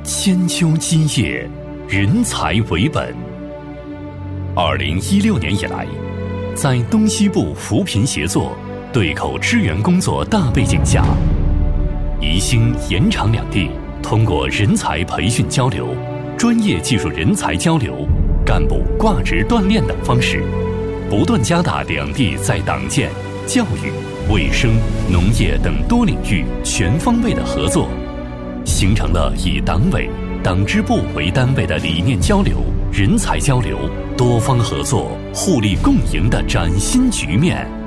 千秋基业，人才为本。2016年以来，在东西部扶贫协作、对口支援工作大背景下，宜兴、延长两地通过人才培训交流、专业技术人才交流、干部挂职锻炼等方式，不断加大两地在党建、教育、卫生、农业等多领域全方位的合作，形成了以党委、党支部为单位的理念交流、人才交流、多方合作、互利共赢的崭新局面。